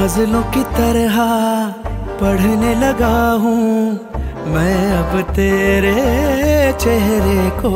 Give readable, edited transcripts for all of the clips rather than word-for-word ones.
गजलों की तरह पढ़ने लगा हूँ मैं अब तेरे चेहरे को।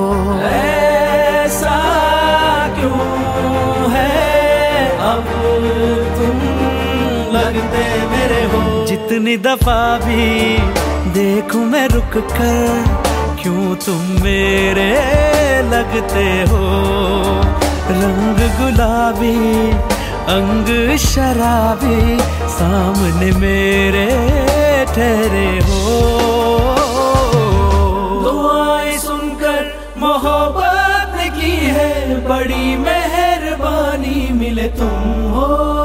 ऐसा क्यों है अब तुम लगते मेरे हो। जितनी दफा भी देखूं मैं रुक कर क्यों तुम मेरे लगते हो। रंग गुलाबी अंग शराबी सामने मेरे ठहरे हो। दुआएं सुनकर मोहब्बत की है बड़ी मेहरबानी मिले तुम हो।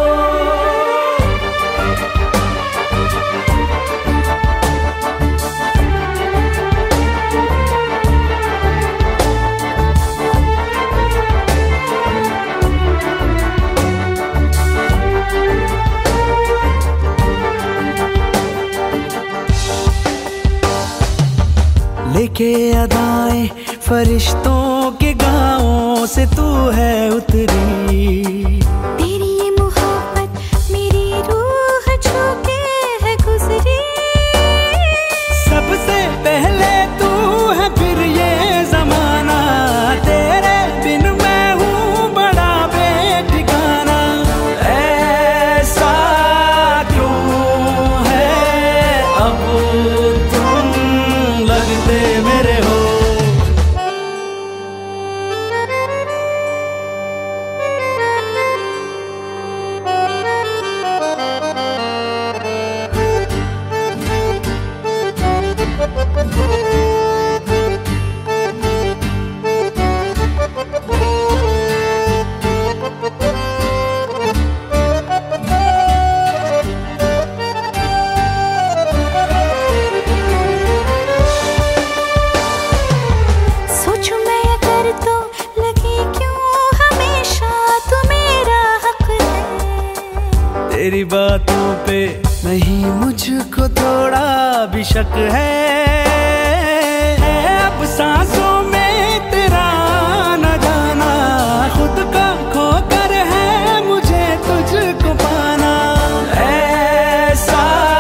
लेके अदाएं फरिश्तों के गाँवों से तू है उतरी। तेरी ये मोहब्बत मेरी रूह छू के है गुजरी। सबसे पहले तू है फिर ये जमाना तेरे बिन मैं हूँ बड़ा बेठिकाना। ऐसा क्यों है अब तुम लगते मेरे हो। तेरी बातों पे नहीं मुझको थोड़ा भी शक है। अब सांसों में तेरा न जाना खुद का खोकर है मुझे तुझको पाना। ऐसा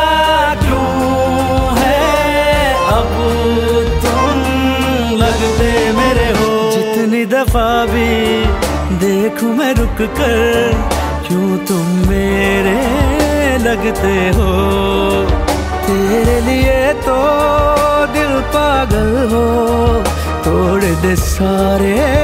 क्यों है अब तुम लगते मेरे हो। जितनी दफा भी देखूं मैं रुक कर क्यों तुम मेरे लगते हो। तेरे लिए तो दिल पागल हो तोड़ दे सारे